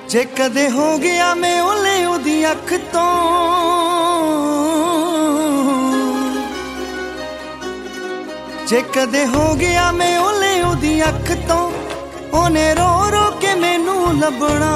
जे कदे हो गया मैं ओले ओदी अख तो, जे कदे हो गया मैं ओले ओदी अख तो, ओने रो रो के मैनू लभना